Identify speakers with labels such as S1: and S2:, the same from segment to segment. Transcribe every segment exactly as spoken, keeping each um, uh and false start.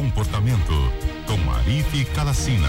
S1: comportamento, com Arife Calacina.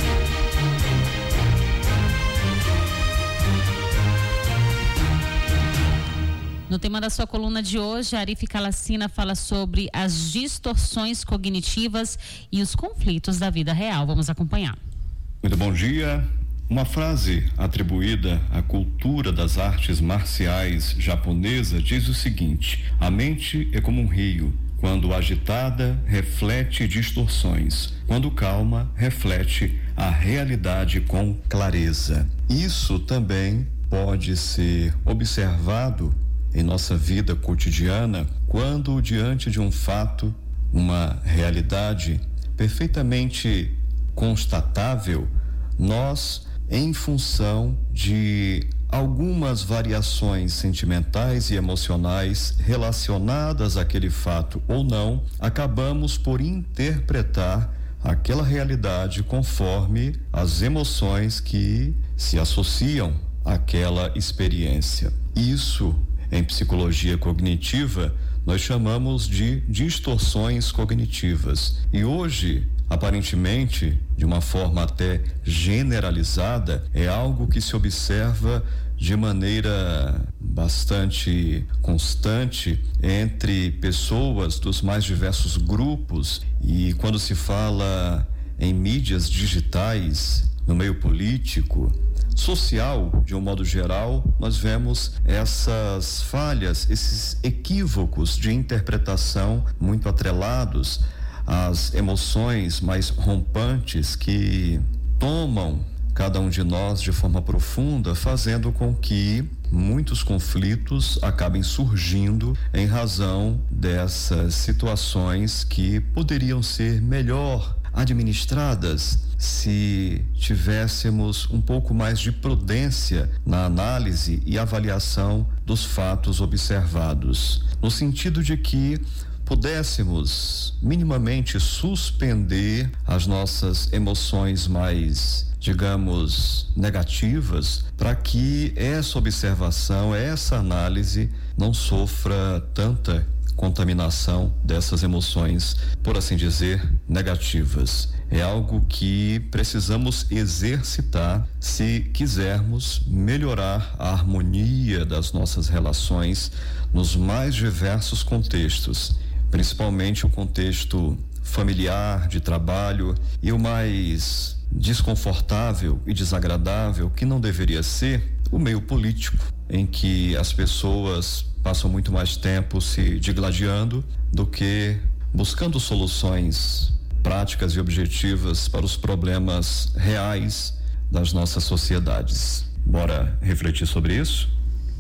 S2: No tema da sua coluna de hoje, a Arife Calacina fala sobre as distorções cognitivas e os conflitos da vida real. Vamos acompanhar.
S3: Muito bom dia. Uma frase atribuída à cultura das artes marciais japonesa diz o seguinte: a mente é como um rio. Quando agitada, reflete distorções. Quando calma, reflete a realidade com clareza. Isso também pode ser observado em nossa vida cotidiana, quando diante de um fato, uma realidade perfeitamente constatável, nós, em função de algumas variações sentimentais e emocionais relacionadas àquele fato ou não, acabamos por interpretar aquela realidade conforme as emoções que se associam àquela experiência. Isso, em psicologia cognitiva, nós chamamos de distorções cognitivas. E hoje, aparentemente, de uma forma até generalizada, é algo que se observa de maneira bastante constante entre pessoas dos mais diversos grupos. E quando se fala em mídias digitais, no meio político, social, de um modo geral, nós vemos essas falhas, esses equívocos de interpretação muito atrelados às emoções mais rompantes que tomam cada um de nós de forma profunda, fazendo com que muitos conflitos acabem surgindo em razão dessas situações que poderiam ser melhor administradas se tivéssemos um pouco mais de prudência na análise e avaliação dos fatos observados, no sentido de que pudéssemos minimamente suspender as nossas emoções mais, digamos, negativas, para que essa observação, essa análise não sofra tanta contaminação dessas emoções, por assim dizer, negativas. É algo que precisamos exercitar se quisermos melhorar a harmonia das nossas relações nos mais diversos contextos, principalmente o contexto familiar, de trabalho, e o mais desconfortável e desagradável, que não deveria ser, o meio político, em que as pessoas passam muito mais tempo se digladiando do que buscando soluções práticas e objetivas para os problemas reais das nossas sociedades. Bora refletir sobre isso?